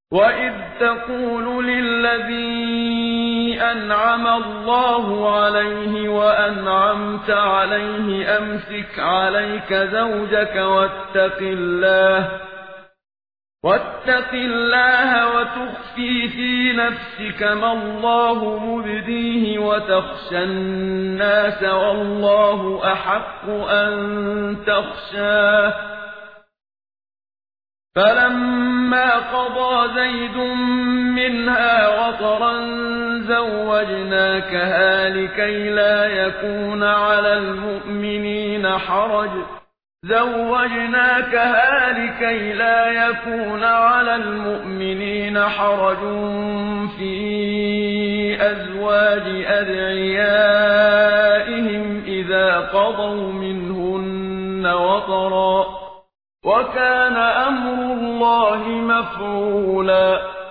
وَإِذْ تَقُولُ لِلَّذِي أَنْعَمَ اللَّهُ عَلَيْهِ وَأَنْعَمْتَ عَلَيْهِ أَمْسِكْ عَلَيْكَ زَوْجَكَ وَاتَّقِ اللَّهَ وَتُخْفِي فِي نَفْسِكَ مَا اللَّهُ مُبْدِيهِ وَتَخْشَى النَّاسَ وَاللَّهُ أَحَقُّ أَن تَخْشَاهُ ۖ فَلَمَّا قَضَىٰ زَيْدٌ مِّنْهَا وَطَرًا زَوَّجْنَاكَهَا لِكَيْ لَا يَكُونَ عَلَى الْمُؤْمِنِينَ حَرَجٌ فِي أَزْوَاجِ أَدْعِيَائِهِمْ إِذَا قَضَوْا مِنْهُنَّ وَطَرًا ۚ وَكَانَ أَمْرُ اللَّهِ مَفْعُولًا.